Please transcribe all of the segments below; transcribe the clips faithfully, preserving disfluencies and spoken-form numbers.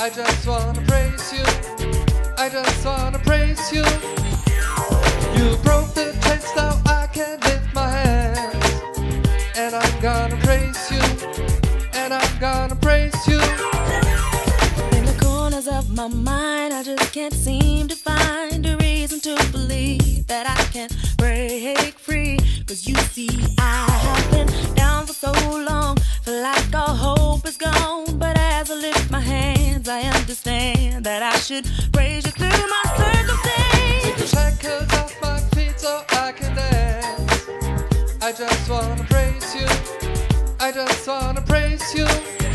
I just wanna praise you. I just wanna praise you. You broke the chains, now I can lift my hands. And I'm gonna praise you. And I'm gonna praise you. In the corners of my mind, I just can't seem to find a reason to believe that I can break free. Cause you see, I have been down for so long, feel like all hope is gone. But as I lift my hands, I understand that I should praise you through my circumstance. Take the shackles off my feet so I can dance. I just wanna praise you. I just wanna praise you.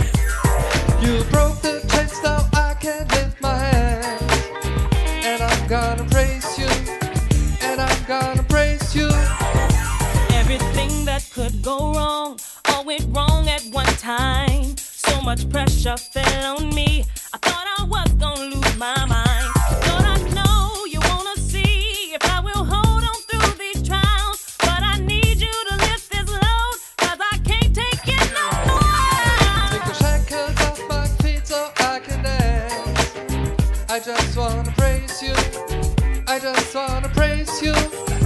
You broke the chains, now I can lift my hands. And I'm gonna praise you. And I'm gonna praise you. Everything that could go wrong, all went wrong at one time. So much pressure fell on me, I thought I was gonna lose my mind. Lord, I know you wanna see if I will hold on through these trials, but I need you to lift this load, cause I can't take it no more. Take the shackles off my feet so I can dance. I just wanna praise you. I just wanna praise you.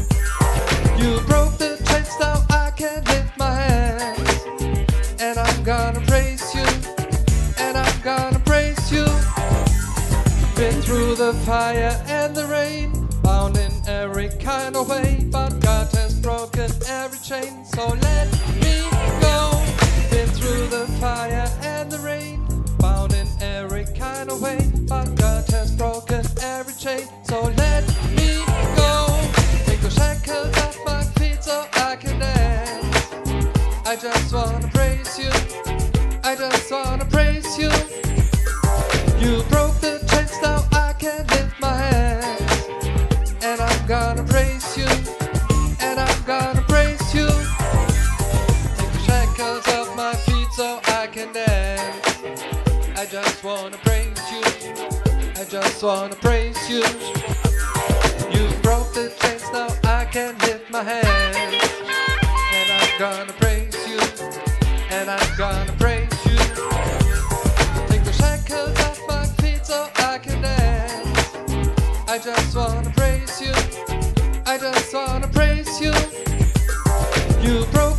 You broke the chains, now I can lift my hands. And I'm gonna praise you. And I'm gonna praise you. Been through the fire and the rain, bound in every kind of way, but God has broken every chain, so let me go. Been through the fire and the rain, bound in every kind of way, but God has broken every chain, so let me go. Take the shackles off my feet so I can dance. I just wanna praise you. I just wanna praise you. You broke the chains, now I can lift my hands. And I'm gonna praise you. And I'm gonna praise you. Take the shackles off my feet so I can dance. I just wanna praise you. I just wanna praise you. You broke the chains, now I can lift my hands. And I'm gonna praise you. And I'm gonna praise you. Take the shackles off my feet so I can dance. I just wanna praise you. I just wanna praise you. You broke